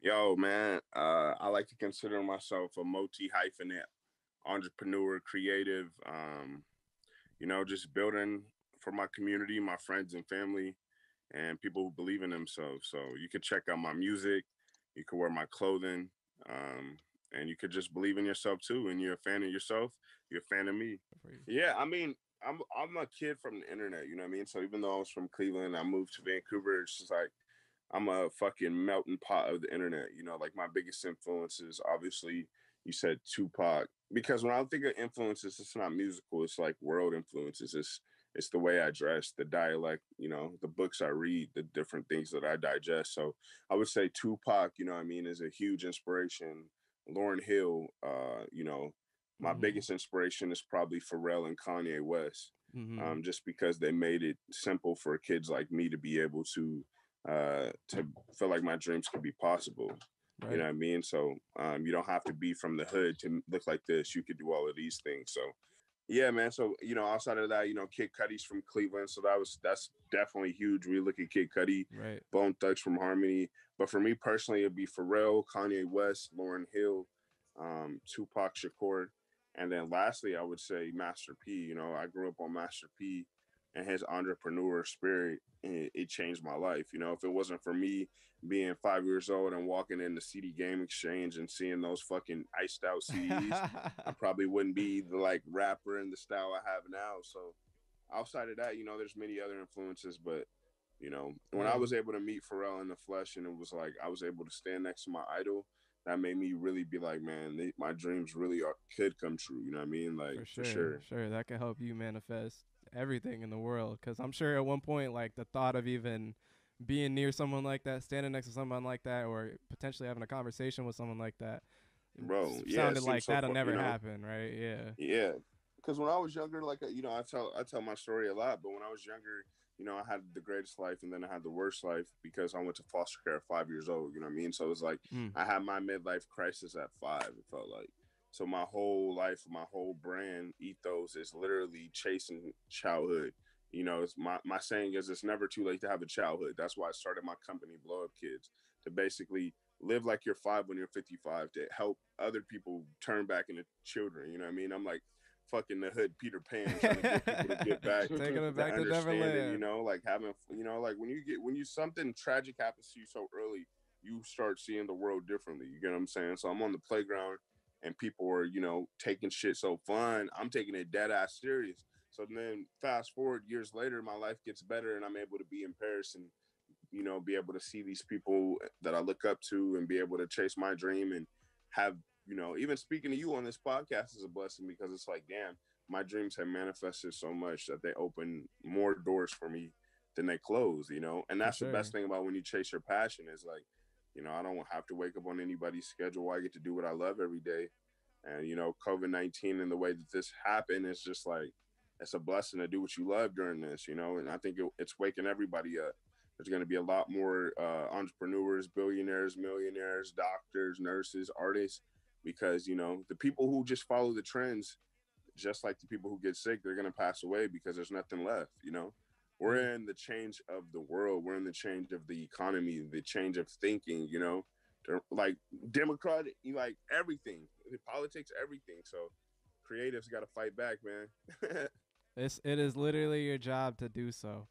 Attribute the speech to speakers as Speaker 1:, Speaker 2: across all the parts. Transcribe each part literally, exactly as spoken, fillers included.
Speaker 1: Yo, man, uh, I like to consider myself a multi hyphenate entrepreneur, creative. Um, you know, just building for my community, my friends and family, and people who believe in themselves. So you could check out my music, you could wear my clothing, um, and you could just believe in yourself too. And you're a fan of yourself, you're a fan of me.
Speaker 2: For you.
Speaker 1: Yeah, I mean, I'm I'm a kid from the internet, you know what I mean. So even though I was from Cleveland, I moved to Vancouver. It's just like I'm a fucking melting pot of the internet. You know, like my biggest influences, obviously, you said Tupac. Because when I think of influences, it's not musical. It's like world influences. It's it's the way I dress, the dialect, you know, the books I read, the different things that I digest. So I would say Tupac, you know what I mean, is a huge inspiration. Lauryn Hill, uh, you know, my
Speaker 2: Mm-hmm.
Speaker 1: biggest inspiration is probably Pharrell and Kanye West.
Speaker 2: Mm-hmm.
Speaker 1: Um, just because they made it simple for kids like me to be able to uh, to feel like my dreams could be possible. You know
Speaker 2: Right.
Speaker 1: what I mean? So um, you don't have to be from the hood to look like this. You could do all of these things. So yeah, man. So you know, outside of that, you know, Kid Cudi's from Cleveland, so that was that's definitely huge. We look at Kid Cudi,
Speaker 2: Right.
Speaker 1: Bone Thugs from Harmony, but for me personally, it'd be Pharrell, Kanye West, Lauryn Hill, um, Tupac Shakur, and then lastly, I would say Master P. You know, I grew up on Master P and his entrepreneur spirit. It, it changed my life. You know, if it wasn't for me being five years old and walking in the C D Game Exchange and seeing those fucking iced out C Ds, I probably wouldn't be the like rapper and the style I have now. So outside of that, you know, there's many other influences, but you know, when I
Speaker 2: Yeah.
Speaker 1: was able to meet Pharrell in the flesh and it was like I was able to stand next to my idol, that made me really be like, man, they, my dreams really are, could come true. You know what I mean? Like
Speaker 2: For
Speaker 1: for
Speaker 2: sure.
Speaker 1: sure.
Speaker 2: Sure. That could help you manifest everything in the world. Because I'm sure at one point, like the thought of even being near someone like that, standing next to someone like that, or potentially having a conversation with someone like that, it
Speaker 1: Bro, yeah, it
Speaker 2: sounded
Speaker 1: seems
Speaker 2: like
Speaker 1: so
Speaker 2: that'll
Speaker 1: far, you
Speaker 2: never
Speaker 1: know.
Speaker 2: happen, right? Yeah.
Speaker 1: Yeah, because when I was younger, like uh, you know, I tell I tell my story a lot. But when I was younger, you know, I had the greatest life, and then I had the worst life because I went to foster care at five years old. You know what I mean? So it was like
Speaker 2: Mm.
Speaker 1: I had my midlife crisis at five. It felt like so my whole life, my whole brand ethos is literally chasing childhood. You know, it's my my saying is it's never too late to have a childhood. That's why I started my company, Blow Up Kids, to basically live like you're five when you're fifty-five to help other people turn back into children. You know what I mean? I'm like fucking the hood Peter Pan trying to get people to get back
Speaker 2: Taking it
Speaker 1: to
Speaker 2: back to
Speaker 1: understanding, you
Speaker 2: Neverland.
Speaker 1: know, like having, you know, like when you get, when you, something tragic happens to you so early, you start seeing the world differently. You get what I'm saying? So I'm on the playground and people are, you know, taking shit so fun. I'm taking it dead ass serious. So then fast forward years later, my life gets better and I'm able to be in Paris and you know, be able to see these people that I look up to and be able to chase my dream and have, you know, even speaking to you on this podcast is a blessing because it's like, damn, my dreams have manifested so much that they open more doors for me than they close, you know? And
Speaker 2: For
Speaker 1: that's the
Speaker 2: sure.
Speaker 1: best thing about when you chase your passion is like, you know, I don't have to wake up on anybody's schedule. I get to do what I love every day. And, you know, COVID nineteen and the way that this happened is just like, it's a blessing to do what you love during this, you know? And I think it, it's waking everybody up. There's going to be a lot more uh, entrepreneurs, billionaires, millionaires, doctors, nurses, artists, because, you know, the people who just follow the trends, just like the people who get sick, they're going to pass away because there's nothing left, you know?
Speaker 2: Yeah.
Speaker 1: We're in the change of the world. We're in the change of the economy, the change of thinking, you know? Like Democratic, like everything, politics, everything. So creatives got to fight back, man.
Speaker 2: It's it is literally your job to do so,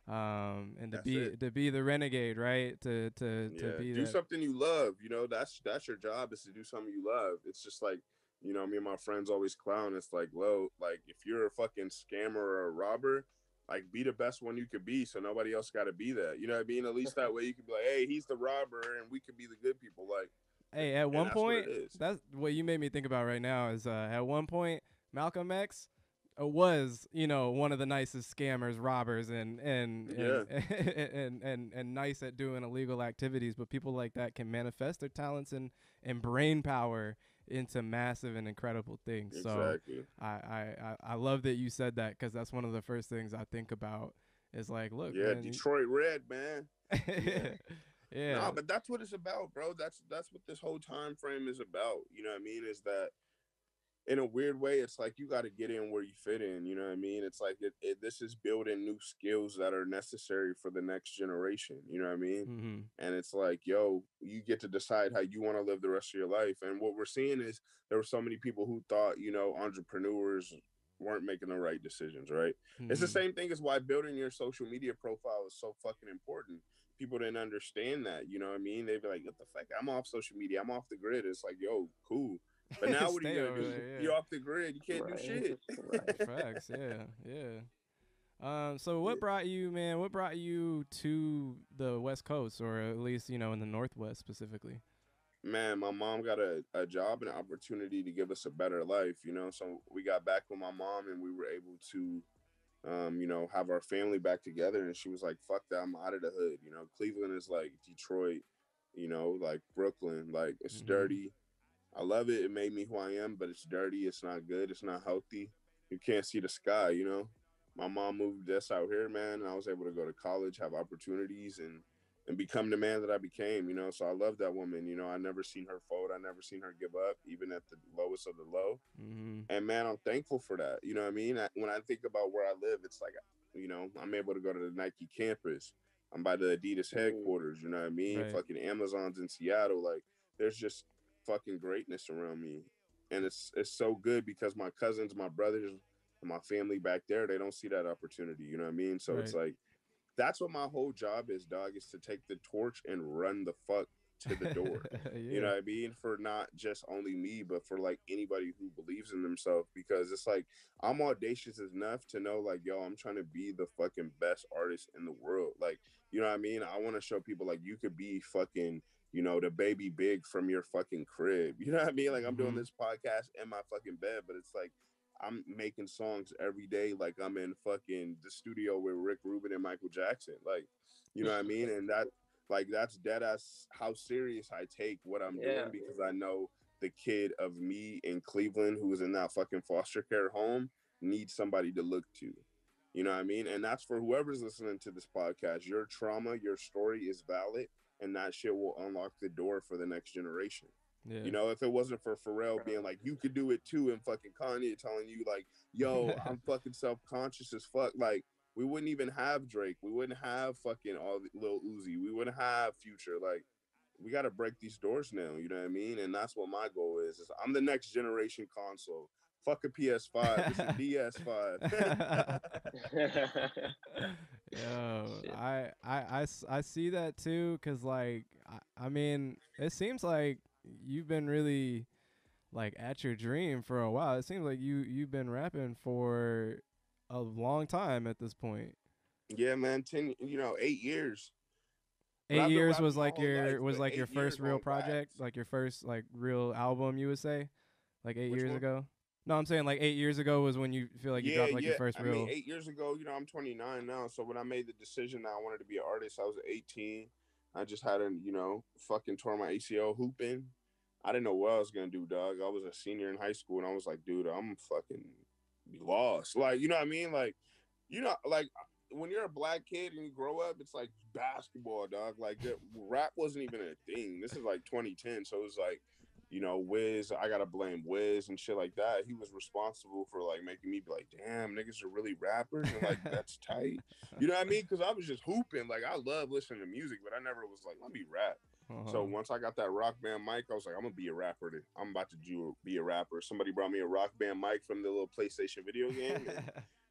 Speaker 2: um, and to
Speaker 1: That's
Speaker 2: be
Speaker 1: it.
Speaker 2: to be the renegade, right? To to to
Speaker 1: Yeah,
Speaker 2: be
Speaker 1: do
Speaker 2: that.
Speaker 1: something you love. You know, that's that's your job is to do something you love. It's just like, you know, me and my friends always clown. It's like, well, like if you're a fucking scammer or a robber, like be the best one you could be, so nobody else got to be that. You know what I mean? At least that way you could be like, hey, he's the robber, and we could be the good people. Like,
Speaker 2: Hey, at
Speaker 1: and
Speaker 2: one
Speaker 1: that's what it
Speaker 2: point,
Speaker 1: is.
Speaker 2: that's what you made me think about right now. Is uh, at one point Malcolm X uh, was, you know, one of the nicest scammers, robbers, and and and
Speaker 1: Yeah,
Speaker 2: and and and nice at doing illegal activities. But people like that can manifest their talents and and brain power into massive and incredible things. So
Speaker 1: exactly.
Speaker 2: I I I I love that you said that because that's one of the first things I think about. Is like, look,
Speaker 1: Yeah,
Speaker 2: man.
Speaker 1: Detroit Red, man. Yeah.
Speaker 2: Yeah.
Speaker 1: No, but that's what it's about, bro. That's that's what this whole time frame is about. You know what I mean? Is that in a weird way, it's like you got to get in where you fit in. You know what I mean? It's like it, it, this is building new skills that are necessary for the next generation. You know what I mean?
Speaker 2: Mm-hmm.
Speaker 1: And it's like, yo, you get to decide how you want to live the rest of your life. And what we're seeing is there were so many people who thought, you know, entrepreneurs weren't making the right decisions, right? It's the
Speaker 2: Mm-hmm.
Speaker 1: same thing as why building your social media profile is so fucking important. People didn't understand that, you know what I mean? They'd be like, what the fuck? I'm off social media. I'm off the grid. It's like, yo, cool. But now what are you
Speaker 2: Stay
Speaker 1: gonna
Speaker 2: over
Speaker 1: do?
Speaker 2: there,
Speaker 1: You're off the grid. You can't do
Speaker 3: Right.
Speaker 1: shit.
Speaker 3: Right.
Speaker 2: yeah. Facts, yeah, yeah. Um, so
Speaker 1: Yeah.
Speaker 2: what brought you, man? What brought you to the West Coast, or at least you know in the Northwest specifically?
Speaker 1: Man, my mom got a, a job and an opportunity to give us a better life, you know. So we got back with my mom and we were able to um, you know, have our family back together. And she was like, fuck that, I'm out of the hood. You know, Cleveland is like Detroit, you know, like Brooklyn. Like it's
Speaker 2: Mm-hmm.
Speaker 1: dirty. I love it. It made me who I am, but it's dirty. It's not good. It's not healthy. You can't see the sky, you know. My mom moved us out here, man, and I was able to go to college, have opportunities, and and become the man that I became, you know. So I love that woman. You know, I never seen her fold. I never seen her give up, even at the lowest of the low.
Speaker 2: Mm-hmm.
Speaker 1: And man, I'm thankful for that. You know what I mean? I, when I think about where I live, it's like, you know, I'm able to go to the Nike campus. I'm by the Adidas
Speaker 3: Mm.
Speaker 1: headquarters. You know what I mean?
Speaker 2: Right.
Speaker 1: Fucking Amazon's in Seattle. Like, there's just fucking greatness around me, and it's it's so good because my cousins, my brothers, and my family back there, they don't see that opportunity. You know what I mean? So it's
Speaker 2: Right.
Speaker 1: like that's what my whole job is, dog, is to take the torch and run the fuck to the door. You know
Speaker 2: yeah.
Speaker 1: what I mean? For not just only me, but for like anybody who believes in themselves. Because it's like I'm audacious enough to know, like, yo, I'm trying to be the fucking best artist in the world. Like, you know what I mean? I want to show people like you could be fucking, you know, the baby big from your fucking crib. You know what I mean? Like I'm doing
Speaker 2: Mm-hmm.
Speaker 1: this podcast in my fucking bed, but it's like I'm making songs every day like I'm in fucking the studio with Rick Rubin and Michael Jackson. Like, you know what I mean? And that like that's dead ass how serious I take what I'm
Speaker 3: Yeah.
Speaker 1: doing because I know the kid of me in Cleveland who is in that fucking foster care home needs somebody to look to. You know what I mean? And that's for whoever's listening to this podcast. Your trauma, your story is valid, and that shit will unlock the door for the next generation. You
Speaker 2: Yeah.
Speaker 1: know, if it wasn't for Pharrell being
Speaker 3: Right.
Speaker 1: like, you could do it too, and fucking Kanye telling you, like, yo, I'm fucking self conscious as fuck, like, we wouldn't even have Drake. We wouldn't have fucking all the Lil Uzi. We wouldn't have Future. Like, we got to break these doors now. You know what I mean? And that's what my goal is. is I'm the next generation console. Fuck a P S five. It's a D S five.
Speaker 2: Yo,
Speaker 3: Shit.
Speaker 2: I, I, I, s- I see that too, cause like I, I mean, it seems like you've been really like at your dream for a while. It seems like you you've been rapping for a long time at this point.
Speaker 1: Yeah, man. ten, you know, eight years. But
Speaker 2: Eight
Speaker 1: I've been
Speaker 2: years was
Speaker 1: rapping my
Speaker 2: like
Speaker 1: whole life,
Speaker 2: your was
Speaker 1: but
Speaker 2: like your
Speaker 1: eight
Speaker 2: first
Speaker 1: years
Speaker 2: real
Speaker 1: on
Speaker 2: project,
Speaker 1: wax.
Speaker 2: like your first like real album, you would say, like eight
Speaker 1: Which
Speaker 2: years
Speaker 1: one?
Speaker 2: ago. No, I'm saying like eight years ago was when you feel like you
Speaker 1: Yeah,
Speaker 2: dropped like your
Speaker 1: yeah.
Speaker 2: first
Speaker 1: I mean,
Speaker 2: real.
Speaker 1: eight years ago, you know, I'm twenty-nine now. So when I made the decision that I wanted to be an artist, I was eighteen. I just had a, you know, fucking tore my A C L hooping. I didn't know what I was gonna do, dog. I was a senior in high school, and I was like, dude, I'm fucking be lost. Like, you know what I mean? Like, you know, like when you're a black kid and you grow up, it's like basketball, dog. Like, the, rap wasn't even a thing. This is like twenty ten, so it was like you know, Wiz, I gotta blame Wiz and shit like that. He was responsible for like making me be like, damn, niggas are really rappers and like that's tight. You know what I mean? Because I was just hooping. Like I love listening to music, but I never was like, let me rap. So
Speaker 2: Uh-huh.
Speaker 1: once I got that rock band mic, I was like, I'm gonna be a rapper. I'm about to do be a rapper. Somebody brought me a rock band mic from the little PlayStation video game, and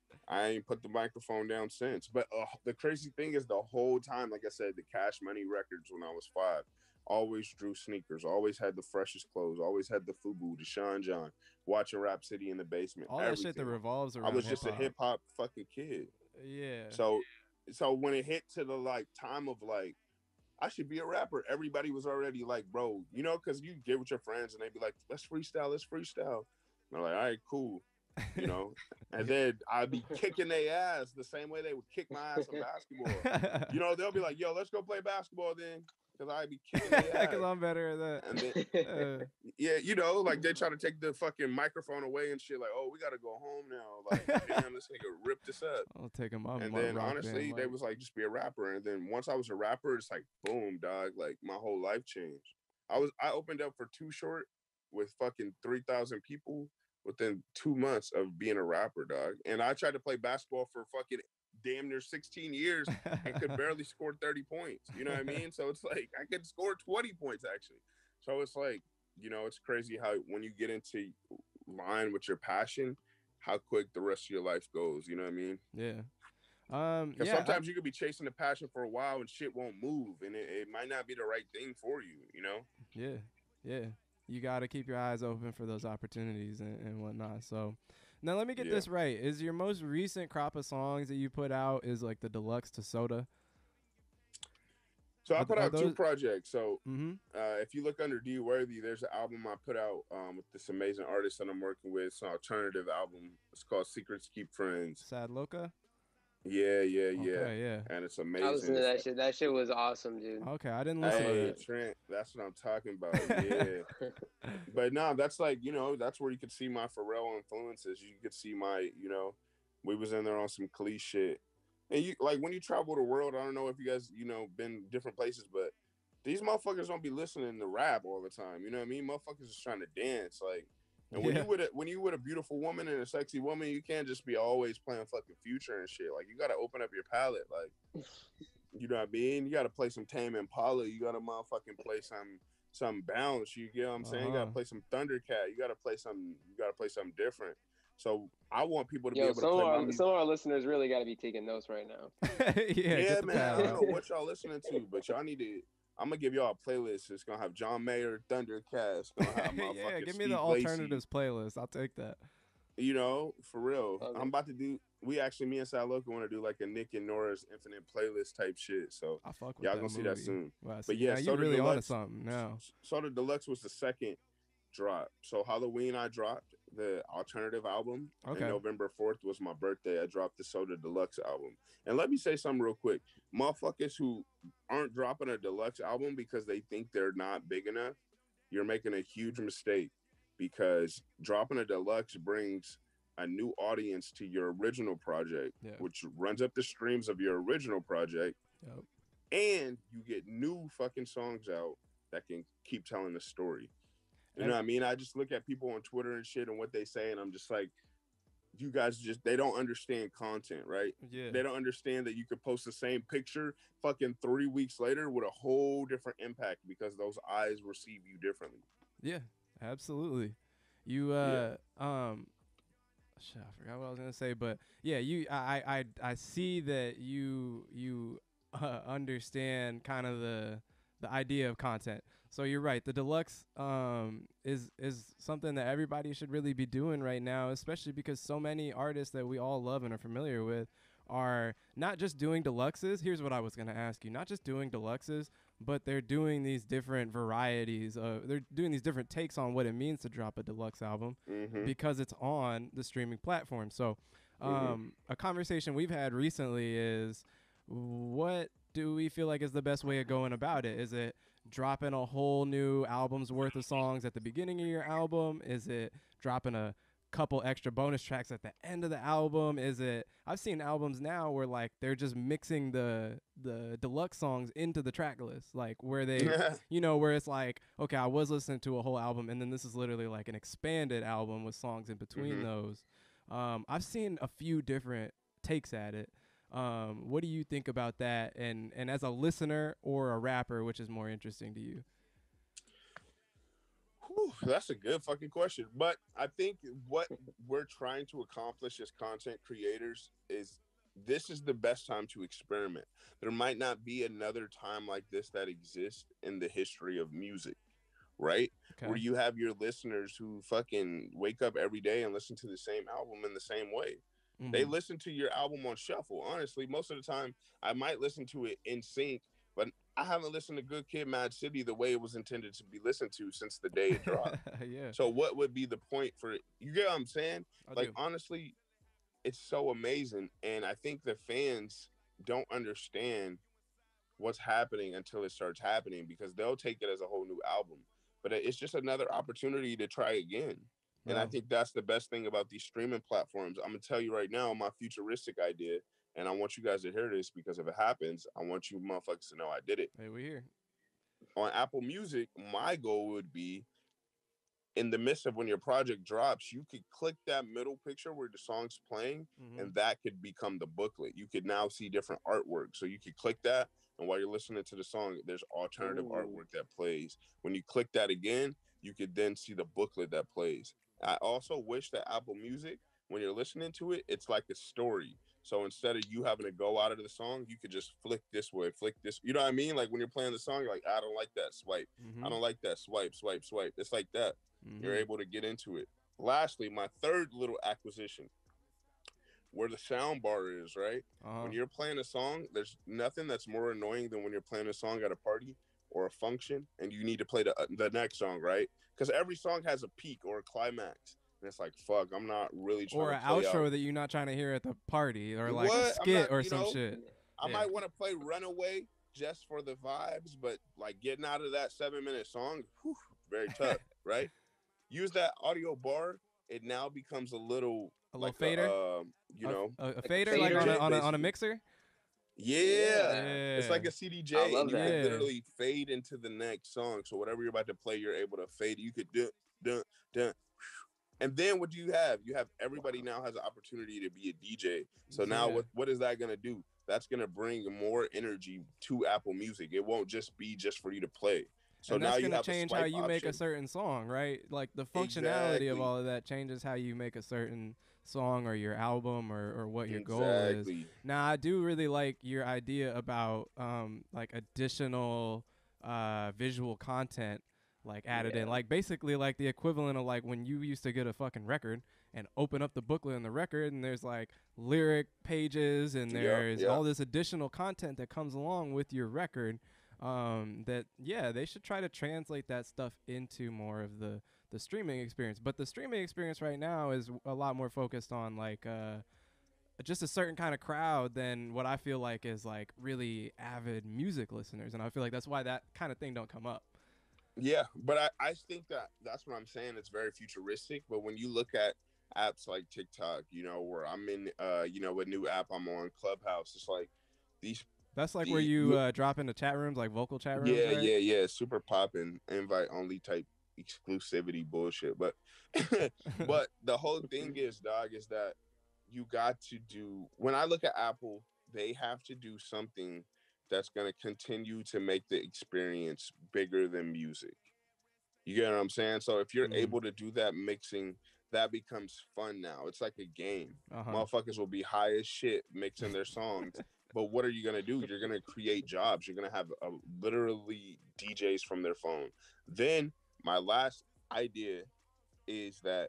Speaker 1: I ain't put the microphone down since. But uh, the crazy thing is, the whole time, like I said, the Cash Money records when I was five, always drew sneakers, always had the freshest clothes, always had the FUBU, the Sean John, watching Rap City in the basement,
Speaker 2: All that shit that
Speaker 1: everything.
Speaker 2: revolves
Speaker 1: I
Speaker 2: around
Speaker 1: was
Speaker 2: hip
Speaker 1: just a
Speaker 2: hop.
Speaker 1: hip hop fucking kid.
Speaker 2: Yeah.
Speaker 1: So, so when it hit to the like time of like, I should be a rapper. Everybody was already like, bro, you know, because you get with your friends and they be like, let's freestyle, let's freestyle. And I'm like, all right, cool, you know. And then I'd be kicking their ass the same way they would kick my ass in basketball. You know, they'll be like, yo, let's go play basketball then, because I'd be kicking their ass.
Speaker 2: Because I'm better at that.
Speaker 1: And then,
Speaker 2: Uh,
Speaker 1: yeah, you know, like they try to take the fucking microphone away and shit. Like, oh, we got to go home now. Like, damn, this nigga ripped us up.
Speaker 2: I'll take him on
Speaker 1: And
Speaker 2: my
Speaker 1: then
Speaker 2: rock
Speaker 1: honestly,
Speaker 2: band.
Speaker 1: they
Speaker 2: Like,
Speaker 1: was like, just be a rapper. And then once I was a rapper, it's like, boom, dog. Like my whole life changed. I was I opened up for Too Short with fucking three thousand people within two months of being a rapper, dog. And I tried to play basketball for fucking damn near sixteen years and could barely score thirty points. You know what I mean? So it's like I could score twenty points actually. So it's like, you know, it's crazy how when you get into line with your passion, how quick the rest of your life goes. You know what I mean?
Speaker 2: Yeah. Um,
Speaker 1: Because
Speaker 2: yeah,
Speaker 1: sometimes I, you could be chasing the passion for a while and shit won't move, and it, it might not be the right thing for you. You know?
Speaker 2: yeah, yeah. You got to keep your eyes open for those opportunities and, and whatnot. So, now let me get
Speaker 1: Yeah.
Speaker 2: this right. Is your most recent crop of songs that you put out is like the deluxe to soda?
Speaker 1: So I
Speaker 2: Are,
Speaker 1: put
Speaker 2: are
Speaker 1: out two
Speaker 2: those?
Speaker 1: projects. So
Speaker 2: Mm-hmm.
Speaker 1: uh, if you look under D Worthy, there's an album I put out um, with this amazing artist that I'm working with. It's an alternative album. It's called Secrets Keep Friends.
Speaker 2: Sad Loca.
Speaker 1: Yeah, yeah, yeah.
Speaker 2: Okay, yeah.
Speaker 1: And it's
Speaker 3: I
Speaker 1: amazing.
Speaker 3: listened to
Speaker 1: It's
Speaker 3: that shit. That shit was awesome, dude.
Speaker 2: Okay, I didn't listen to
Speaker 1: Hey,
Speaker 2: it.
Speaker 1: Trent, that's what I'm talking about. Yeah. But no, that's like, you know, that's where you could see my Pharrell influences. You could see my, you know, we was in there on some cliche. And you like when you travel the world, I don't know if you guys, you know, been different places, but these motherfuckers don't be listening to rap all the time. You know what I mean? Motherfuckers is trying to dance. Like, and when
Speaker 2: Yeah.
Speaker 1: you with a when you with a beautiful woman and a sexy woman, you can't just be always playing fucking Future and shit. Like, you gotta open up your palette. Like, you know what I mean? You gotta play some Tame Impala. You gotta motherfucking play some some Bounce. You get what I'm saying? You
Speaker 2: Uh-huh.
Speaker 1: gotta play some Thundercat. You gotta play some. You gotta play something different. So I want people to be
Speaker 3: Yo,
Speaker 1: able to
Speaker 3: some of
Speaker 1: play my
Speaker 3: our
Speaker 1: music.
Speaker 3: some of our listeners really got to be taking notes right now.
Speaker 2: yeah,
Speaker 1: Yeah,
Speaker 2: get the
Speaker 1: man.
Speaker 2: pad
Speaker 1: I don't
Speaker 2: out.
Speaker 1: know what y'all listening to, but y'all need to. I'm gonna give y'all a playlist. It's gonna have John Mayer, Thundercat. It's gonna have
Speaker 2: yeah,
Speaker 1: motherfucking
Speaker 2: give me
Speaker 1: Steve
Speaker 2: the
Speaker 1: Lacy.
Speaker 2: alternatives playlist. I'll take that.
Speaker 1: You know, for real.
Speaker 3: Okay.
Speaker 1: I'm about to do. We actually, me and Sal Loca want to do like a Nick and Nora's Infinite playlist type shit. So
Speaker 2: I fuck with
Speaker 1: y'all
Speaker 2: that
Speaker 1: gonna see
Speaker 2: movie.
Speaker 1: that soon.
Speaker 2: Wow,
Speaker 1: But
Speaker 2: see,
Speaker 1: yeah,
Speaker 2: now you
Speaker 1: Soda
Speaker 2: really onto
Speaker 1: Deluxe.
Speaker 2: something now.
Speaker 1: Soda Deluxe was the second drop. So Halloween, I dropped the alternative album.
Speaker 2: Okay.
Speaker 1: And November fourth was my birthday. I dropped the Soda Deluxe album. And let me say something real quick. Motherfuckers who aren't dropping a deluxe album because they think they're not big enough, you're making a huge mistake, because dropping a deluxe brings a new audience to your original project,
Speaker 2: Yeah.
Speaker 1: which runs up the streams of your original project.
Speaker 2: Yep.
Speaker 1: And you get new fucking songs out that can keep telling the story. You
Speaker 2: And-
Speaker 1: know what I mean? I just look at people on Twitter and shit and what they say, and I'm just like, you guys just, they don't understand content, right?
Speaker 2: Yeah.
Speaker 1: They don't understand that you could post the same picture fucking three weeks later with a whole different impact because those eyes receive you differently.
Speaker 2: Yeah, absolutely. You uh um shit, I forgot what I was gonna say, but yeah, you I I I I see that you you uh, understand kind of the the idea of content. So you're right. The deluxe um is is something that everybody should really be doing right now, especially because so many artists that we all love and are familiar with are not just doing deluxes. Here's what I was gonna ask you: not just doing deluxes, but they're doing these different varieties. Uh, they're doing these different takes on what it means to drop a deluxe album
Speaker 1: Mm-hmm.
Speaker 2: because it's on the streaming platform. So, um,
Speaker 1: Mhm.
Speaker 2: a conversation we've had recently is, what do we feel like is the best way of going about it? Is it dropping a whole new album's worth of songs at the beginning of your album? Is it dropping a couple extra bonus tracks at the end of the album? Is it, I've seen albums now where like they're just mixing the the deluxe songs into the track list, like where they you know, where it's like, okay, I was listening to a whole album and then this is literally like an expanded album with songs in between
Speaker 1: Mhm.
Speaker 2: those. um I've seen a few different takes at it. Um what do you think about that, and and as a listener or a rapper, which is more interesting to you?
Speaker 1: Whew, that's a good fucking question. But I think what we're trying to accomplish as content creators is, this is the best time to experiment. There might not be another time like this that exists in the history of music, right?
Speaker 2: Okay.
Speaker 1: Where you have your listeners who fucking wake up every day and listen to the same album in the same way. They
Speaker 2: Mhm.
Speaker 1: listen to your album on shuffle. Honestly, most of the time, I might listen to it in sync, but I haven't listened to Good Kid, Mad City the way it was intended to be listened to since the day it dropped.
Speaker 2: yeah.
Speaker 1: So, what would be the point for it? You get what I'm saying?
Speaker 2: I
Speaker 1: Like,
Speaker 2: do.
Speaker 1: honestly, it's so amazing, and I think the fans don't understand what's happening until it starts happening, because they'll take it as a whole new album. But it's just another opportunity to try again. And I
Speaker 2: Wow.
Speaker 1: think that's the best thing about these streaming platforms. I'm gonna tell you right now my futuristic idea, and I want you guys to hear this, because if it happens, I want you motherfuckers to know I did it.
Speaker 2: Hey, we here.
Speaker 1: On Apple Music, my goal would be in the midst of when your project drops, you could click that middle picture where the song's playing,
Speaker 2: Mm-hmm.
Speaker 1: and that could become the booklet. You could now see different artwork. So you could click that, and while you're listening to the song, there's alternative
Speaker 3: Ooh.
Speaker 1: artwork that plays. When you click that again, you could then see the booklet that plays. I also wish that Apple Music, when you're listening to it, it's like a story. So instead of you having to go out of the song, you could just flick this way, flick this. You know what I mean? Like when you're playing the song, you're like, I don't like that swipe.
Speaker 2: Mm-hmm.
Speaker 1: I don't like that swipe, swipe, swipe. It's like that.
Speaker 2: Mm-hmm.
Speaker 1: You're able to get into it. Lastly, my third little acquisition, where the sound bar is, right?
Speaker 2: Uh-huh.
Speaker 1: When you're playing a song, there's nothing that's more annoying than when you're playing a song at a party or a function and you need to play the, uh, the next song, right? Because every song has a peak or a climax. And it's like, fuck, I'm not really trying
Speaker 2: or
Speaker 1: to
Speaker 2: an
Speaker 1: play
Speaker 2: outro
Speaker 1: out.
Speaker 2: that you're not trying to hear at the party, or like
Speaker 1: What?
Speaker 2: a
Speaker 1: I'm
Speaker 2: skit
Speaker 1: not-
Speaker 2: or
Speaker 1: you
Speaker 2: some
Speaker 1: know,
Speaker 2: shit.
Speaker 1: I
Speaker 2: Yeah.
Speaker 1: might want to play Runaway just for the vibes, but like getting out of that seven minute song, whew, very tough, right? Use that audio bar. It now becomes a little
Speaker 2: A
Speaker 1: like
Speaker 2: little fader?
Speaker 1: a, um, you
Speaker 2: a,
Speaker 1: know,
Speaker 2: a, a
Speaker 3: a
Speaker 2: fader, like on a,
Speaker 3: fader?
Speaker 2: on a on a
Speaker 1: Basically.
Speaker 2: mixer.
Speaker 1: yeah.
Speaker 2: Yeah.
Speaker 1: It's like a C D J,
Speaker 3: I love
Speaker 1: and you
Speaker 3: that.
Speaker 1: can
Speaker 2: Yeah.
Speaker 1: literally fade into the next song. So whatever you're about to play, you're able to fade. You could do, do, do. And then what do you have? You have everybody now has an opportunity to be a D J. So now
Speaker 2: Yeah.
Speaker 1: what, what is that going to do? That's going to bring more energy to Apple Music. It won't just be just for you to play. So
Speaker 2: and
Speaker 1: now
Speaker 2: that's
Speaker 1: you
Speaker 2: gonna
Speaker 1: have
Speaker 2: change
Speaker 1: a
Speaker 2: how
Speaker 1: swipe
Speaker 2: you make a
Speaker 1: option.
Speaker 2: certain song, right? Like the functionality of
Speaker 1: Exactly.
Speaker 2: all of that changes how you make a certain song or your album or, or what your goal is.
Speaker 1: Exactly.
Speaker 2: Now, I do really like your idea about um like additional uh visual content like added in,
Speaker 3: Yeah.
Speaker 2: like basically like the equivalent of like when you used to get a fucking record and open up the booklet in the record and there's like lyric pages and
Speaker 1: Yep,
Speaker 2: there's
Speaker 1: yep.
Speaker 2: all this additional content that comes along with your record. Um, that yeah, they should try to translate that stuff into more of the the streaming experience. But the streaming experience right now is a lot more focused on like uh just a certain kind of crowd than what I feel like is like really avid music listeners, and I feel like that's why that kind of thing don't come up.
Speaker 1: Yeah, but I, I think that that's what I'm saying. It's very futuristic. But when you look at apps like TikTok, you know, where I'm in, uh, you know, a new app I'm on, Clubhouse, it's like these.
Speaker 2: That's like
Speaker 1: the,
Speaker 2: where you uh, drop into chat rooms, like vocal chat rooms.
Speaker 1: Yeah,
Speaker 2: right?
Speaker 1: yeah, yeah. Super popping, invite only type exclusivity bullshit. But, but the whole thing is, dog, is that you got to do. When I look at Apple, they have to do something that's going to continue to make the experience bigger than music. You get what I'm saying? So if you're
Speaker 2: Mhm.
Speaker 1: able to do that mixing, that becomes fun now. It's like a game.
Speaker 2: Uh-huh.
Speaker 1: Motherfuckers will be high as shit mixing their songs. But what are you going to do? You're going to create jobs. You're going to have uh, literally D Js from their phone. Then my last idea is that,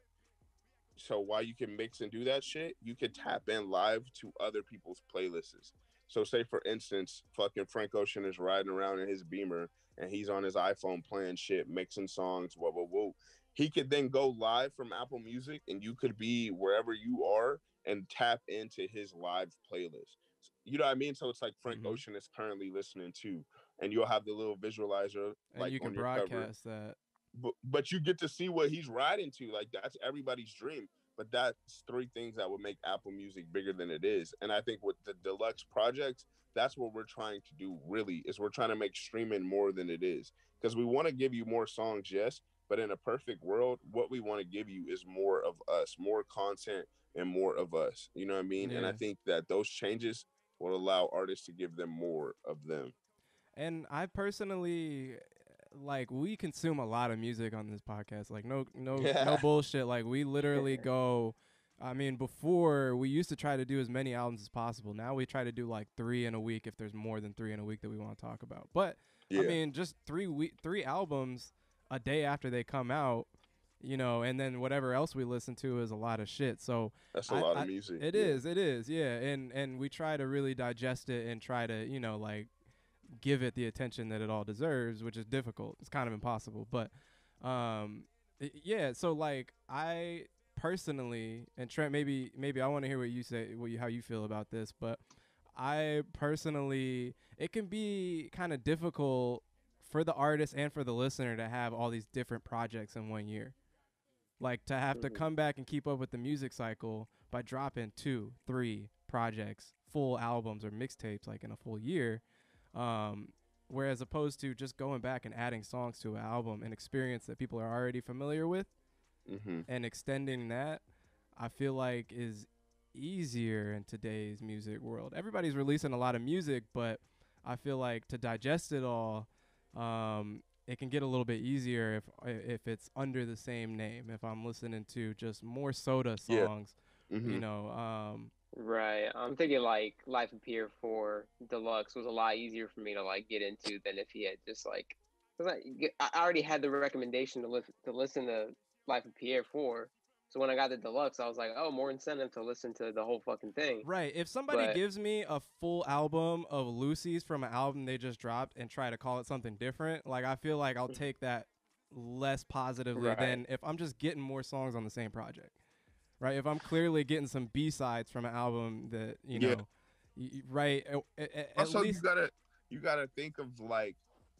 Speaker 1: so while you can mix and do that shit, you can tap in live to other people's playlists. So say, for instance, fucking Frank Ocean is riding around in his Beamer and he's on his iPhone playing shit, mixing songs, whoa, whoa, whoa. He could then go live from Apple Music and you could be wherever you are and tap into his live playlist. You know what I mean? So it's like Frank
Speaker 2: Mhm.
Speaker 1: Ocean is currently listening to, and you'll have the little visualizer
Speaker 2: And
Speaker 1: like
Speaker 2: you can
Speaker 1: on your cover.
Speaker 2: broadcast that.
Speaker 1: But, but you get to see what he's riding to. Like, that's everybody's dream. But that's three things that would make Apple Music bigger than it is. And I think with the deluxe projects, that's what we're trying to do, really, is we're trying to make streaming more than it is. Because we want to give you more songs, yes, but in a perfect world, what we want to give you is more of us, more content and more of us. You know what I mean? And I
Speaker 2: Yeah.
Speaker 1: think that those changes will allow artists to give them more of them.
Speaker 2: And I personally like we consume a lot of music on this podcast. Like no no
Speaker 1: Yeah.
Speaker 2: no bullshit. Like we literally go I mean, before we used to try to do as many albums as possible. Now we try to do like three in a week if there's more than three in a week that we want to talk about. But
Speaker 1: Yeah.
Speaker 2: I mean, just three we- three albums a day after they come out, you know, and then whatever else we listen to is a lot of shit. So
Speaker 1: That's a
Speaker 2: I-
Speaker 1: lot
Speaker 2: I-
Speaker 1: of music.
Speaker 2: it
Speaker 1: yeah.
Speaker 2: is, it is, yeah. And and we try to really digest it and try to, you know, like give it the attention that it all deserves, which is difficult. It's kind of impossible, but um i- yeah, so like I personally, and Trent, maybe maybe I want to hear what you say, what you, how you feel about this, but I personally, it can be kind of difficult for the artist and for the listener to have all these different projects in one year. Like to have to
Speaker 3: Mhm.
Speaker 2: come back and keep up with the music cycle by dropping two, three projects, full albums or mixtapes like in a full year. Um, Whereas opposed to just going back and adding songs to an album, an experience that people are already familiar with,
Speaker 1: Mm-hmm.
Speaker 2: and extending that, I feel like is easier in today's music world. Everybody's releasing a lot of music, but I feel like to digest it all, um, it can get a little bit easier if if it's under the same name. If I'm listening to just more Soda
Speaker 1: Yeah.
Speaker 2: songs, you
Speaker 1: Mm-hmm.
Speaker 2: know, um,
Speaker 3: Right. I'm thinking like Life of Pierre four Deluxe was a lot easier for me to like get into than if he had just like, cause I, I already had the recommendation to listen to listen to Life of Pierre four. So when I got the deluxe, I was like, oh, more incentive to listen to the whole fucking thing.
Speaker 2: right. If somebody
Speaker 3: But
Speaker 2: gives me a full album of Lucy's from an album they just dropped and try to call it something different, like I feel like I'll take that less positively
Speaker 3: right,
Speaker 2: than if I'm just getting more songs on the same project. Right? If I'm clearly getting some B sides from an album that you
Speaker 1: Yeah.
Speaker 2: know, y- y- right? At, at, at
Speaker 1: Also, you
Speaker 2: least,
Speaker 1: gotta you gotta think of like,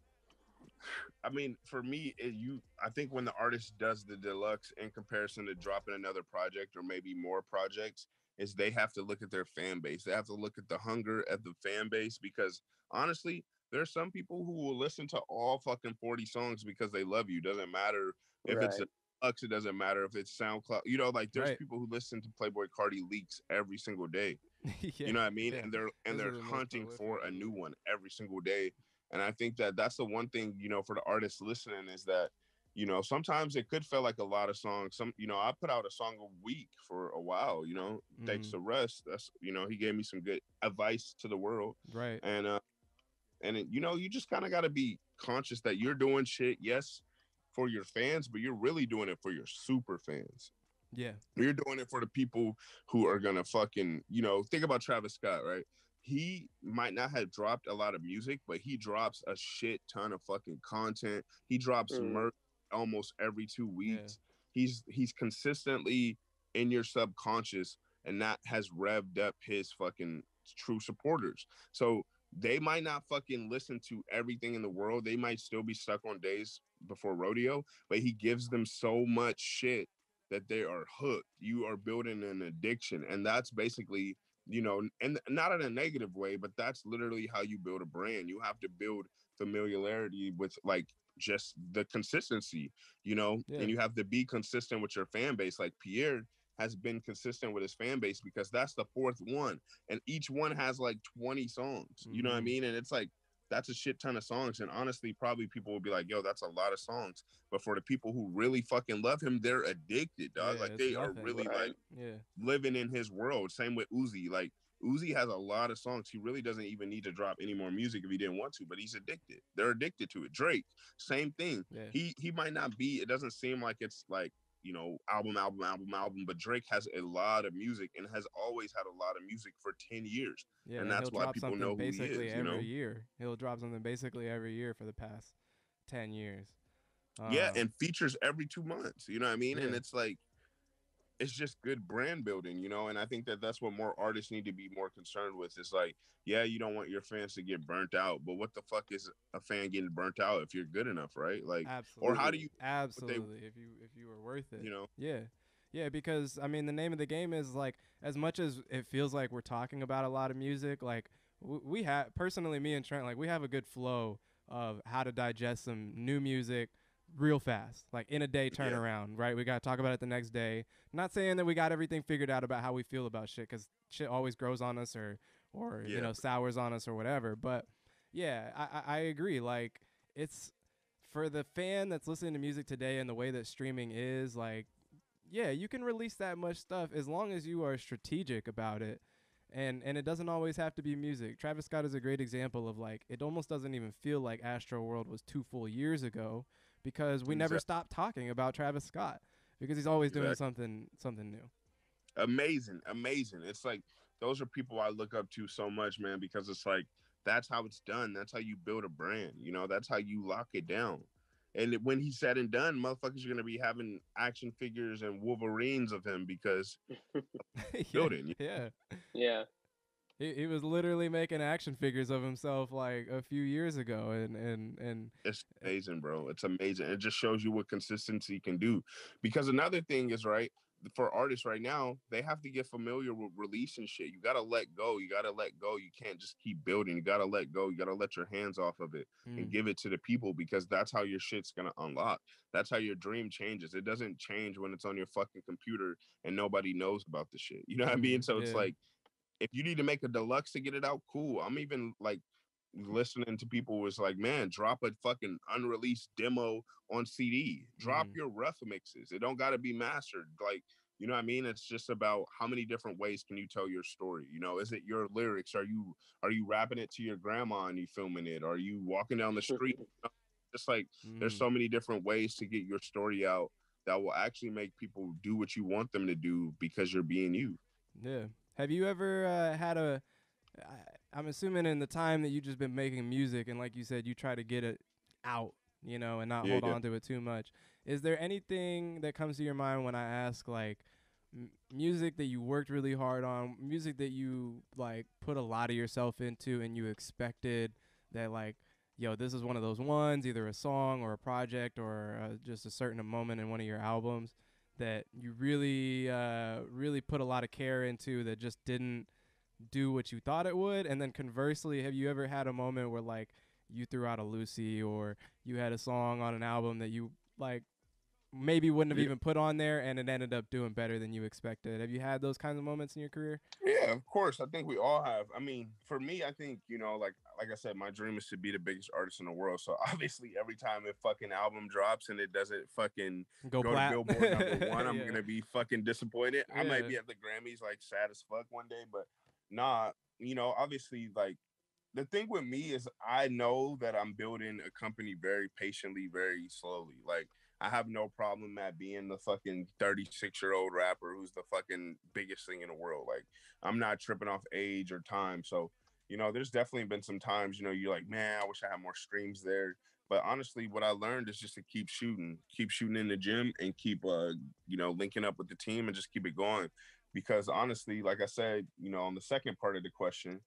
Speaker 1: I mean, for me, it, you I think when the artist does the deluxe in comparison to dropping another project or maybe more projects, is they have to look at their fan base. They have to look at the hunger at the fan base because honestly, there's some people who will listen to all fucking forty songs because they love you. Doesn't matter if it's a
Speaker 3: right,
Speaker 1: deluxe, it doesn't matter if it's SoundCloud. You know, like there's
Speaker 2: right?
Speaker 1: people who listen to Playboy Cardi leaks every single day.
Speaker 2: Yeah,
Speaker 1: You know what I mean?
Speaker 2: yeah.
Speaker 1: And they're and
Speaker 2: Those are
Speaker 1: they're
Speaker 2: the most
Speaker 1: hunting
Speaker 2: prolific.
Speaker 1: for a new one every single day. And I think that that's the one thing, you know, for the artists listening is that, you know, sometimes it could feel like a lot of songs. Some, you know, I put out a song a week for a while, you know, thanks
Speaker 2: Mm,
Speaker 1: to Russ. That's, you know, he gave me some good advice to the world.
Speaker 2: right.
Speaker 1: And, uh, and it, you know, you just kind of got to be conscious that you're doing shit, yes, for your fans, but you're really doing it for your super fans.
Speaker 2: Yeah.
Speaker 1: You're doing it for the people who are gonna fucking, you know, think about Travis Scott, right? He might not have dropped a lot of music, but he drops a shit ton of fucking content. He drops
Speaker 3: mm,
Speaker 1: merch almost every two
Speaker 2: Yeah.
Speaker 1: weeks. He's he's consistently in your subconscious, and that has revved up his fucking true supporters. So they might not fucking listen to everything in the world. They might still be stuck on Days Before Rodeo, but he gives them so much shit that they are hooked. You are building an addiction. And that's basically, you know, and not in a negative way, but that's literally how you build a brand. You have to build familiarity with like just the consistency, you know,
Speaker 2: Yeah.
Speaker 1: and you have to be consistent with your fan base. Like Pierre has been consistent with his fan base because that's the fourth one. And each one has like twenty songs. You know what I
Speaker 2: Mhm.
Speaker 1: mean? And it's like, that's a shit ton of songs. And honestly, probably people will be like, yo, that's a lot of songs. But for the people who really fucking love him, they're addicted, dog.
Speaker 2: Yeah,
Speaker 1: Like
Speaker 2: it's
Speaker 1: they are
Speaker 2: nothing.
Speaker 1: really
Speaker 3: right.
Speaker 1: like
Speaker 2: Yeah.
Speaker 1: living in his world. Same with Uzi. Like Uzi has a lot of songs. He really doesn't even need to drop any more music if he didn't want to, but he's addicted. They're addicted to it. Drake, same thing.
Speaker 2: Yeah.
Speaker 1: He he might not be, it doesn't seem like it's like, you know, album, album, album, album, but Drake has a lot of music and has always had a lot of music for ten years.
Speaker 2: Yeah,
Speaker 1: And
Speaker 2: and he'll
Speaker 1: that's why
Speaker 2: drop
Speaker 1: people
Speaker 2: something
Speaker 1: know who he
Speaker 2: basically
Speaker 1: is, you
Speaker 2: every
Speaker 1: know?
Speaker 2: year. He'll drop something basically every year for the past ten years.
Speaker 1: Yeah,
Speaker 2: Um,
Speaker 1: and features every two months. You know what I mean? And
Speaker 2: yeah.
Speaker 1: it's like, it's just good brand building, you know. And I think that that's what more artists need to be more concerned with. It's like, yeah, you don't want your fans to get burnt out, but what the fuck is a fan getting burnt out if you're good enough, right? Like, or how do
Speaker 2: Absolutely.
Speaker 1: you what they,
Speaker 2: Absolutely. If you if you were worth it.
Speaker 1: you know?
Speaker 2: Yeah. Yeah, because I mean the name of the game is like as much as it feels like we're talking about a lot of music, like w- we have personally me and Trent like we have a good flow of how to digest some new music real fast, like in a day
Speaker 1: Yeah,
Speaker 2: turnaround, right? We got to talk about it the next day. Not saying that we got everything figured out about how we feel about shit cuz shit always grows on us or or you
Speaker 1: yeah,
Speaker 2: know sours on us or whatever, but yeah, I I, I agree like it's for the fan that's listening to music today and the way that streaming is, like, yeah, you can release that much stuff as long as you are strategic about it. And and it doesn't always have to be music. Travis Scott is a great example of like it almost doesn't even feel like Astro World was two full years ago because we never
Speaker 1: exactly,
Speaker 2: stopped talking about Travis Scott because he's always doing
Speaker 1: exactly.
Speaker 2: something something new.
Speaker 1: Amazing, amazing. It's like those are people I look up to so much, man, because it's like that's how it's done. That's how you build a brand. You know, that's how you lock it down. And it- when he's said and done, motherfuckers are gonna be having action figures and Wolverines of him because
Speaker 2: yeah,
Speaker 1: building.
Speaker 2: yeah.
Speaker 3: Yeah.
Speaker 2: He, he was literally making action figures of himself like a few years ago and and and
Speaker 1: It's
Speaker 2: uh,
Speaker 1: amazing, bro. It's amazing. It just shows you what consistency can do. Because another thing is, right? for artists right now, they have to get familiar with releasing shit. You gotta let go. You gotta let go. You can't just keep building. You gotta let go. You gotta let your hands off of it
Speaker 2: Mm.
Speaker 1: and give it to the people, because that's how your shit's gonna unlock. That's how your dream changes. It doesn't change when it's on your fucking computer and nobody knows about the shit. You know what I mean?
Speaker 2: Mm,
Speaker 1: So it's
Speaker 2: yeah.
Speaker 1: like, if you need to make a deluxe to get it out, cool. I'm even like listening to people was like, man, drop a fucking unreleased demo on C D. Drop
Speaker 2: Mm.
Speaker 1: your rough mixes. It don't gotta be mastered. Like, you know what I mean? It's just about how many different ways can you tell your story? You know, is it your lyrics? Are you are you rapping it to your grandma and you filming it? Are you walking down the street? Just like, there's
Speaker 2: Mm.
Speaker 1: so many different ways to get your story out that will actually make people do what you want them to do because you're being you.
Speaker 2: Yeah. Have you ever uh, had a? I, I'm assuming in the time that you just been making music, and like you said, you try to get it out, you know, and not
Speaker 1: Yeah,
Speaker 2: hold
Speaker 1: yeah.
Speaker 2: on to it too much. Is there anything that comes to your mind when I ask like m- music that you worked really hard on, music that you like put a lot of yourself into, and you expected that like, yo, this is one of those ones, either a song or a project or uh, just a certain moment in one of your albums that you really, uh, really put a lot of care into that just didn't do what you thought it would? And then conversely, have you ever had a moment where like you threw out a Lucy, or you had a song on an album that you like maybe wouldn't have
Speaker 1: Yeah.
Speaker 2: even put on there and it ended up doing better than you expected? Have you had those kinds of moments in your career?
Speaker 1: Yeah, of course. I think we all have. I mean, for me, I think, you know, like like I said, my dream is to be the biggest artist in the world. So obviously, every time a fucking album drops and it doesn't fucking
Speaker 2: Go
Speaker 1: go
Speaker 2: plat.
Speaker 1: to Billboard number one, I'm
Speaker 2: Yeah.
Speaker 1: gonna be fucking disappointed. I might
Speaker 2: Yeah.
Speaker 1: be at the Grammys like sad as fuck one day, but nah. You know, obviously, like the thing with me is I know that I'm building a company very patiently, very slowly. Like, I have no problem at being the fucking thirty-six year old rapper who's the fucking biggest thing in the world. Like, I'm not tripping off age or time. So, you know, there's definitely been some times, you know, you're like, man, I wish I had more streams there. But honestly, what I learned is just to keep shooting, keep shooting in the gym and keep, uh, you know, linking up with the team and just keep it going. Because honestly, like I said, you know, on the second part of the question,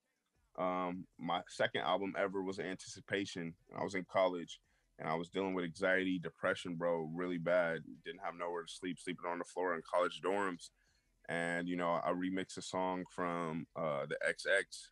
Speaker 1: um, my second album ever was Anticipation. I was in college and I was dealing with anxiety, depression, bro, really bad. Didn't have nowhere to sleep, sleeping on the floor in college dorms. And, you know, I remixed a song from uh, the X X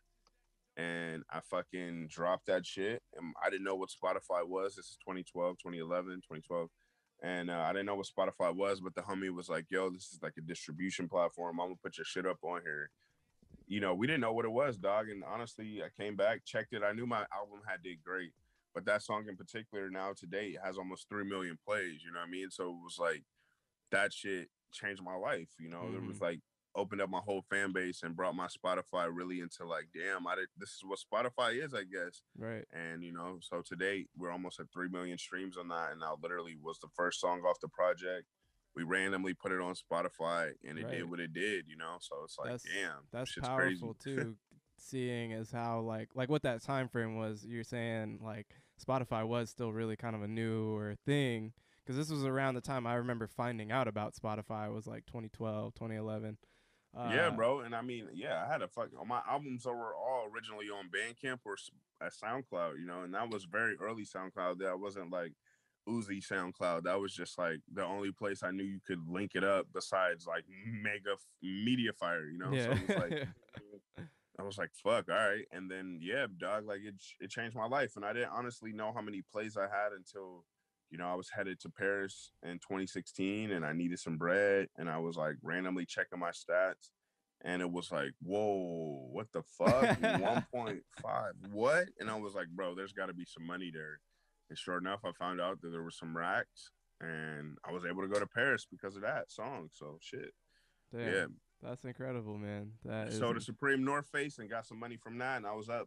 Speaker 1: and I fucking dropped that shit. And I didn't know what Spotify was. This is twenty twelve, twenty eleven, twenty twelve. And uh, I didn't know what Spotify was, but the homie was like, yo, this is like a distribution platform. I'm gonna put your shit up on here. You know, we didn't know what it was, dog. And honestly, I came back, checked it. I knew my album had did great, but that song in particular now today has almost three million plays. You know what I mean? So it was like that shit changed my life. You know, mm-hmm. It was like opened up my whole fan base and brought my Spotify really into like, damn, I did, this is what Spotify is, I guess.
Speaker 2: Right.
Speaker 1: And you know, so today we're almost at three million streams on that, and I literally was the first song off the project. We randomly put it on Spotify and it right. did what it did, you know? So it's like,
Speaker 2: that's,
Speaker 1: damn,
Speaker 2: that's
Speaker 1: shit's
Speaker 2: powerful
Speaker 1: crazy.
Speaker 2: too, seeing as how like, like what that time frame was. You're saying like Spotify was still really kind of a newer thing, because this was around the time I remember finding out about Spotify. It was like twenty twelve, twenty eleven.
Speaker 1: Uh, yeah, bro. And I mean, yeah, I had a fuck. My albums were all originally on Bandcamp or at SoundCloud, you know, and that was very early SoundCloud. That wasn't like Uzi SoundCloud. That was just like the only place I knew you could link it up besides like Mega Mediafire, you know.
Speaker 2: Yeah.
Speaker 1: So it was like I was like, fuck, all right. And then yeah, dog, like it it changed my life. And I didn't honestly know how many plays I had until, you know, I was headed to Paris in twenty sixteen and I needed some bread and I was like randomly checking my stats. And it was like, whoa, what the fuck? one point five, what? And I was like, bro, there's got to be some money there. And sure enough, I found out that there were some racks and I was able to go to Paris because of that song. So shit.
Speaker 2: Damn,
Speaker 1: yeah.
Speaker 2: That's incredible, man. That
Speaker 1: so
Speaker 2: is
Speaker 1: the Supreme North Face and got some money from that and I was up.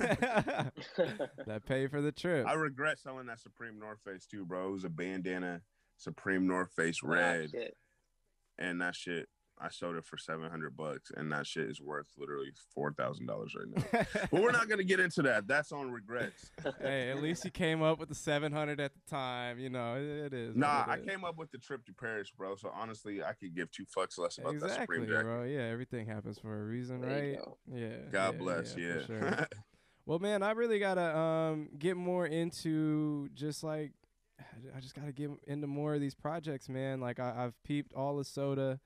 Speaker 2: That paid for the trip.
Speaker 1: I regret selling that Supreme North Face too, bro. It was a bandana Supreme North Face red.
Speaker 3: Oh,
Speaker 1: and that shit, I sold it for seven hundred bucks, and that shit is worth literally four thousand dollars right now. But we're not going to get into that. That's on regrets.
Speaker 2: Hey, at least you came up with the seven hundred at the time. You know, it, it is.
Speaker 1: Nah,
Speaker 2: it
Speaker 1: I
Speaker 2: is.
Speaker 1: came up with the trip to Paris, bro. So honestly, I could give two fucks less about
Speaker 2: exactly,
Speaker 1: that Supreme jacket.
Speaker 2: Bro. Yeah, everything happens for a reason,
Speaker 3: there
Speaker 2: right? Yeah.
Speaker 1: God
Speaker 2: yeah,
Speaker 1: bless, yeah.
Speaker 2: yeah. For sure. Well, man, I really got to um get more into just like, I just got to get into more of these projects, man. Like I, I've peeped all the Soda.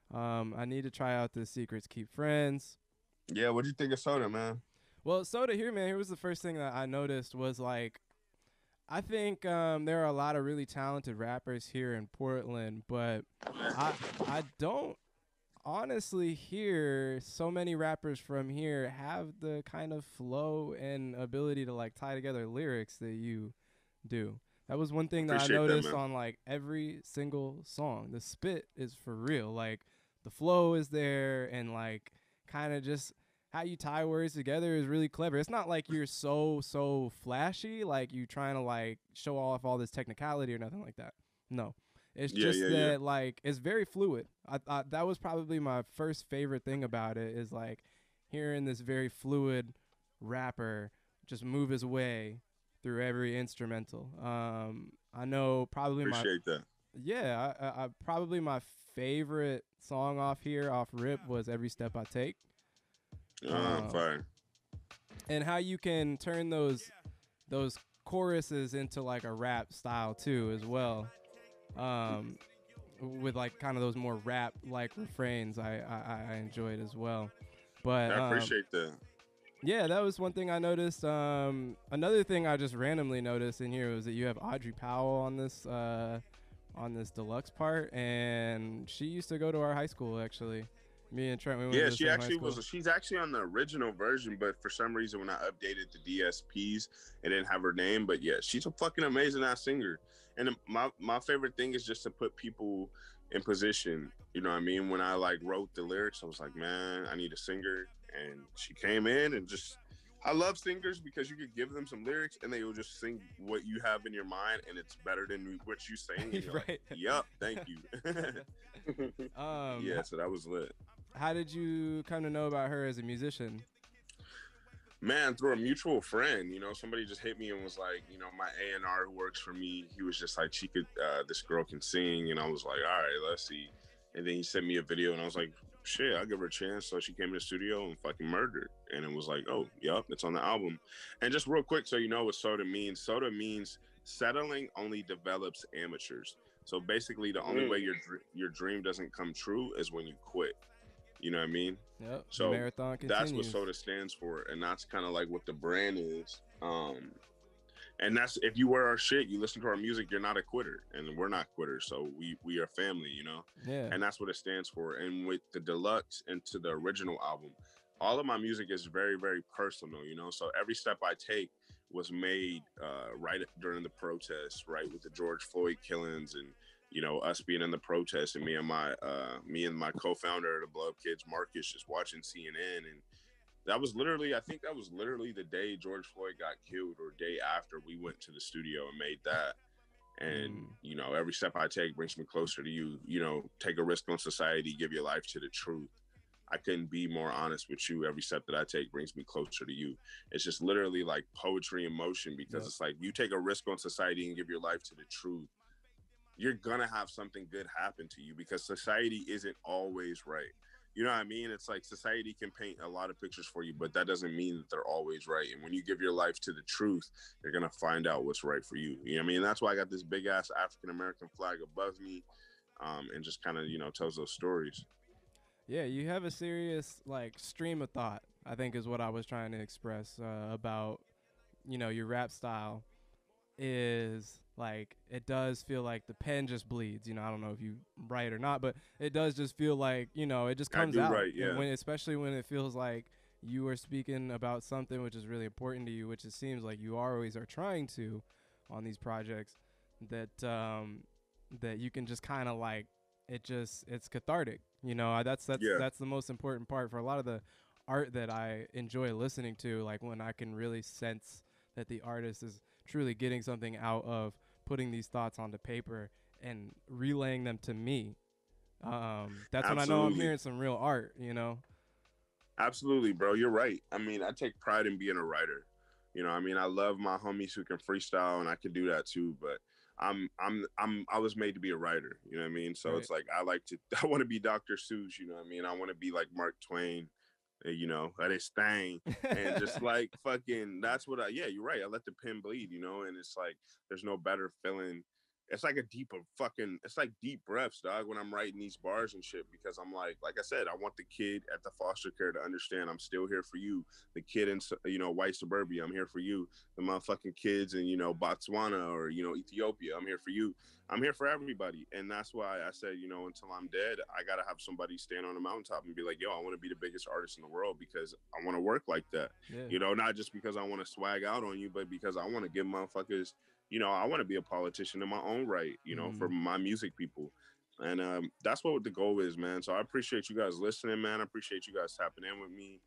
Speaker 2: Um, I need to try out the Secrets Keep Friends.
Speaker 1: Yeah, what do you think of Soda, man?
Speaker 2: Well, Soda here, man. Here was the first thing that I noticed was like, I think um, there are a lot of really talented rappers here in Portland, but I I don't honestly hear so many rappers from here have the kind of flow and ability to like tie together lyrics that you do. That was one thing that I
Speaker 1: Appreciate that,
Speaker 2: noticed
Speaker 1: man.
Speaker 2: on like every single song. The spit is for real. Like the flow is there and like kind of just how you tie words together is really clever. It's not like you're so so flashy like you trying to like show off all this technicality or nothing like that. No. It's
Speaker 1: Yeah,
Speaker 2: just
Speaker 1: yeah,
Speaker 2: that
Speaker 1: yeah.
Speaker 2: like it's very fluid. I thought that was probably my first favorite thing about it is like hearing this very fluid rapper just move his way through every instrumental. Um, I know probably my
Speaker 1: Appreciate that.
Speaker 2: yeah, I, I, I probably my favorite song off here off rip was Every Step I Take.
Speaker 1: Uh,
Speaker 2: Um,
Speaker 1: fire.
Speaker 2: and how you can turn those those choruses into like a rap style too as well. Um, with like kind of those more rap like refrains I, I I enjoyed as well. But
Speaker 1: I
Speaker 2: um,
Speaker 1: appreciate that.
Speaker 2: yeah, that was one thing I noticed. Um, another thing I just randomly noticed in here was that you have Audrey Powell on this uh, on this deluxe part, and she used to go to our high school actually. Me and Trent, we went to
Speaker 1: Yeah,
Speaker 2: the
Speaker 1: she
Speaker 2: same high
Speaker 1: actually
Speaker 2: school.
Speaker 1: was. She's actually on the original version, but for some reason, when I updated the D S Ps, it didn't have her name. But yeah, she's a fucking amazing ass singer. And my my favorite thing is just to put people in position. You know what I mean? When I like wrote the lyrics, I was like, man, I need a singer, and she came in and just. I love singers because you could give them some lyrics and they will just sing what you have in your mind, and it's better than what you sing. And you're
Speaker 2: Right.
Speaker 1: like, yep, thank you.
Speaker 2: Um,
Speaker 1: Yeah, so that was lit.
Speaker 2: how did you come to know about her as a musician?
Speaker 1: Man, through a mutual friend, you know, somebody just hit me and was like, you know, my A and R who works for me, he was just like, she could, uh, this girl can sing. And I was like, all right, let's see. And then he sent me a video and I was like, shit, I'll give her a chance. So she came to the studio and fucking murdered. And it was like, oh, yep, it's on the album. And just real quick, so you know what SODA means. SODA means settling only develops amateurs. So basically the only
Speaker 3: Mm.
Speaker 1: way your dr- your dream doesn't come true is when you quit. You know what I mean?
Speaker 2: Yep.
Speaker 1: So
Speaker 2: the marathon
Speaker 1: that's what
Speaker 2: continues.
Speaker 1: SODA stands for, and that's kind of like what the brand is. Um, and that's if you wear our shit, you listen to our music, you're not a quitter, and we're not quitters. So we we are family, you know.
Speaker 2: Yeah.
Speaker 1: And that's what it stands for. And with the deluxe and to the original album, all of my music is very very personal, you know. So every step I take was made uh, right during the protests, right with the George Floyd killings and you know, us being in the protests and me and my uh me and my co-founder of the Blow Up Kids, Marcus, just watching C N N. And that was literally, I think that was literally the day George Floyd got killed or day after we went to the studio and made that. And,
Speaker 2: Mm.
Speaker 1: you know, every step I take brings me closer to you. You know, take a risk on society, give your life to the truth. I couldn't be more honest with you. Every step that I take brings me closer to you. It's just literally like poetry in motion because
Speaker 2: Yep.
Speaker 1: it's like you take a risk on society and give your life to the truth, you're gonna have something good happen to you because society isn't always right. You know what I mean? It's like society can paint a lot of pictures for you, but that doesn't mean that they're always right. And when you give your life to the truth, you're gonna find out what's right for you. You know what I mean? That's why I got this big ass African American flag above me, um, and just kind of you know tells those stories.
Speaker 2: Yeah, you have a serious like stream of thought, I think is what I was trying to express uh, about, you know, your rap style is like it does feel like the pen just bleeds. You know, I don't know if you write or not, but it does just feel like, you know, it just
Speaker 1: I
Speaker 2: comes
Speaker 1: do
Speaker 2: out.
Speaker 1: write, yeah.
Speaker 2: And when especially when it feels like you are speaking about something which is really important to you, which it seems like you always are trying to on these projects, that um that you can just kind of like it just it's cathartic. You know, uh, that's that's
Speaker 1: Yeah.
Speaker 2: that's the most important part for a lot of the art that I enjoy listening to, like when I can really sense that the artist is truly getting something out of putting these thoughts onto paper and relaying them to me. Um, that's when I know I'm
Speaker 1: Absolutely.
Speaker 2: hearing some real art, you know?
Speaker 1: Absolutely, bro. You're right. I mean, I take pride in being a writer. You know, I mean, I love my homies who can freestyle, and I can do that too. But I'm, I'm, I'm, I was made to be a writer. You know what I mean? So
Speaker 2: Right.
Speaker 1: it's like I like to. I want to be Doctor Seuss. You know what I mean? I want to be like Mark Twain. uh, You know, at his thing, and just like fucking. That's what I. Yeah, you're right. I let the pen bleed. You know, and it's like there's no better feeling it's like a deeper fucking, it's like deep breaths, dog, when I'm writing these bars and shit, because I'm like, like I said, I want the kid at the foster care to understand I'm still here for you. The kid in, you know, white suburbia, I'm here for you. The motherfucking kids in, you know, Botswana or, you know, Ethiopia, I'm here for you. I'm here for everybody. And that's why I said, you know, until I'm dead, I got to have somebody stand on a mountaintop and be like, yo, I want to be the biggest artist in the world because I want to work like that. Yeah. You know, not just because I want to swag out on you, but because I want to give motherfuckers, you know, I want to be a politician in my own right, you know, mm. for my music people. And um, that's what the goal is, man. So I appreciate you guys listening, man. I appreciate you guys tapping in with me.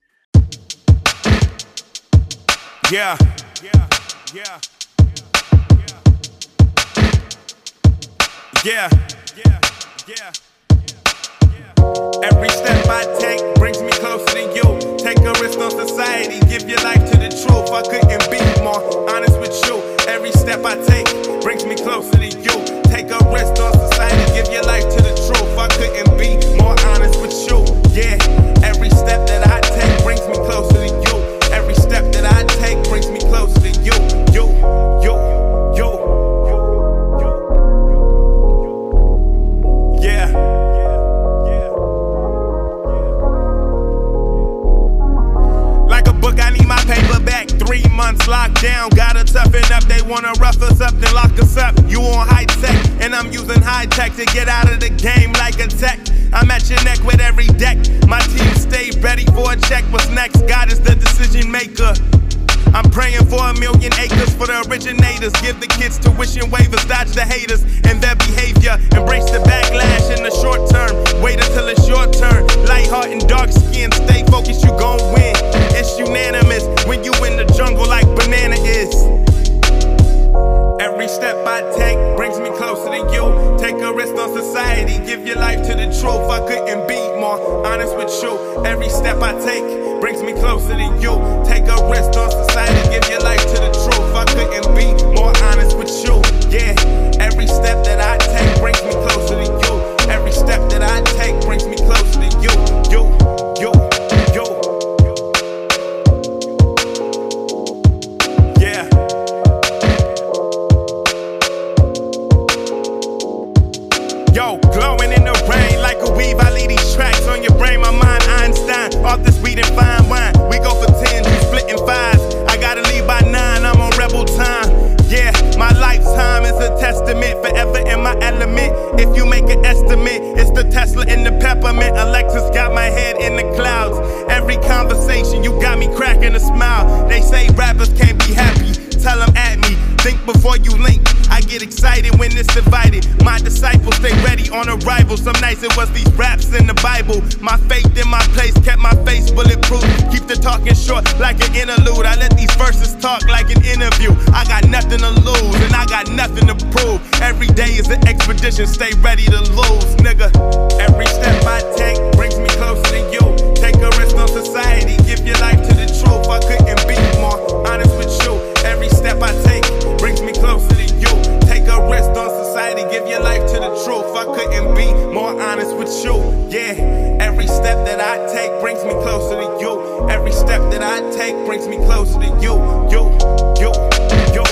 Speaker 4: Yeah, yeah, yeah, yeah, yeah, yeah, yeah. Every step I take brings me closer to you. Take a risk on society, give your life to the truth. I couldn't be more honest with you. Every step I take brings me closer to you. Take a risk on society, give your life to the truth. I couldn't be more honest with you. Yeah, every step that I take brings me closer to you. Every step that I take brings me closer to you. You, you, you, you, you. Yeah. Like a book, I need my paper back. Three months locked down, gotta toughen up. They wanna rough us up, then lock us up. You on high tech, and I'm using high tech to get out of the game like a tech. I'm at your neck with every deck. My team stay ready for a check. What's next? God is the decision maker. I'm praying for a million acres for the originators. Give the kids tuition waivers, dodge the haters and their behavior. Embrace the backlash in the short term. Wait until it's your turn. Light heart and dark skin, stay focused, you gon' win. It's unanimous when you in the jungle like Banana is. Every step I take brings me closer to you. Take a risk on society, give your life to the truth. I couldn't be more honest with you. Every step I take brings me closer to you. Take a risk on society, give your life to the truth. I couldn't be more honest with you. Yeah, every step that I take brings me closer to you. Every step that I take brings me closer to you. You, you, you. Yeah. Yo, glowing in the rain like a weave. I leave these tracks on your brain, my mind Einstein. Off this weed and fine wine. We go for ten, you splitting fives. I gotta leave by nine, I'm on rebel time. Yeah, my lifetime is a testament, forever in my element. If you make an estimate, it's the Tesla and the peppermint. Alexis got my head in the clouds. Every conversation, you got me cracking a smile. They say rappers can't be happy, tell them at me. Think before you link. I get excited when it's divided. My disciples stay ready on arrival. Some nights it was these raps in the Bible. My faith in my place kept my face bulletproof. Keep the talking short like an interlude. I let these verses talk like an interview. I got nothing to lose and I got nothing to prove. Every day is an expedition, stay ready to lose, nigga. Every step I take brings me closer to you. Take a risk on society, give your life to the truth. I couldn't be more honest with you. Every step I take brings me closer to you. Take a risk on society, give your life to the truth. I couldn't be more honest with you. Yeah, every step that I take brings me closer to you. Every step that I take brings me closer to you. You, you, you.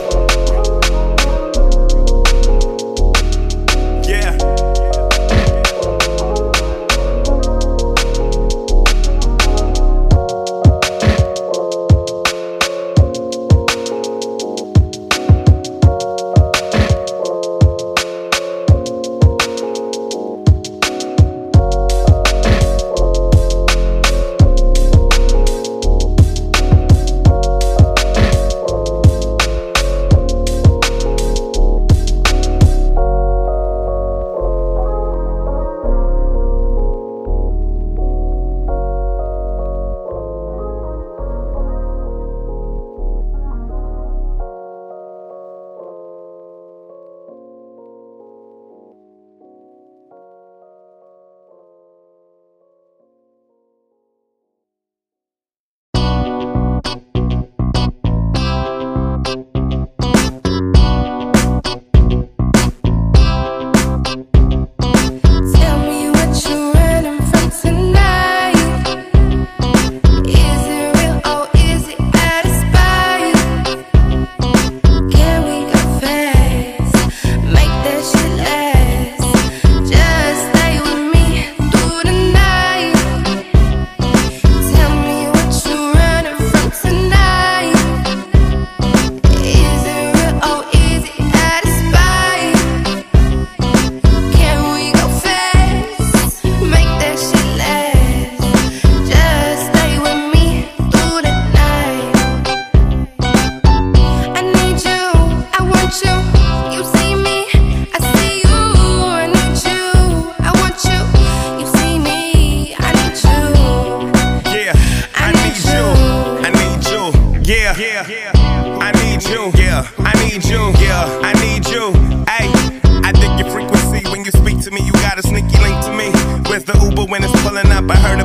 Speaker 4: Yeah.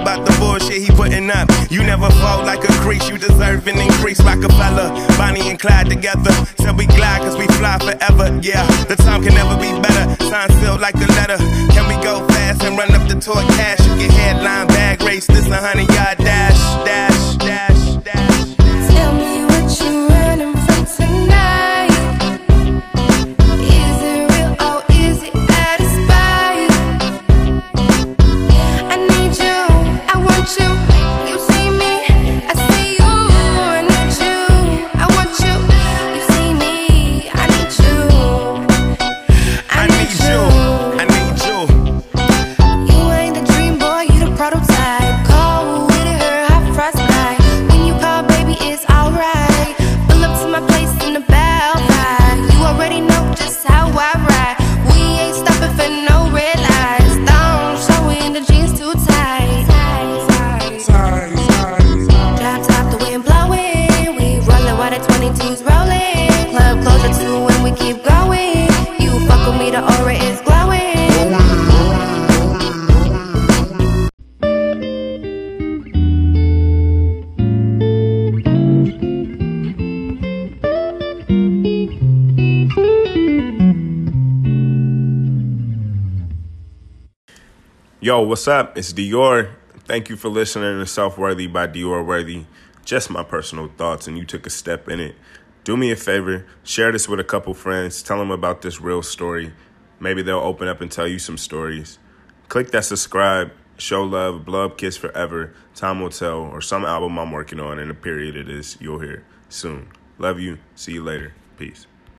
Speaker 4: about the bullshit he putting up. You never fold like a crease, you deserve an increase. Rockefeller, Bonnie and Clyde together. Said we glide cause we fly forever. Yeah, the time can never be better. Sign sealed like a letter. Can we go fast and run up the tour cash? You get headline bag race, this a hundred yard dash, dash, dash, dash.
Speaker 5: Tell me what you running from tonight. Is it real or is it out of spite? I need you, I want you. You see me, I see you. I need you, I want you. You see me, I need you. I need you,
Speaker 4: I need you.
Speaker 5: You ain't the dream boy, you the prototype. Cold with it, her hot frostbite. When you call, baby, it's alright. Pull up to my place in the Belfry. You already know just how I ride. We ain't stopping for no red lights. Don't show in the jeans too tight. Drop top, the wind blowing. We rollin' while the twenty-two's rolling. Club closure too when we keep going. You fuck with me, the aura is glowing.
Speaker 1: Yo, what's up? It's Dior. Thank you for listening to Self-Worthy by Dior Worthy. Just my personal thoughts, and you took a step in it. Do me a favor, share this with a couple friends. Tell them about this real story. Maybe they'll open up and tell you some stories. Click that subscribe, show love, blow up Kiss Forever, Time Will Tell, or some album I'm working on in the period it is. You'll hear soon. Love you. See you later. Peace.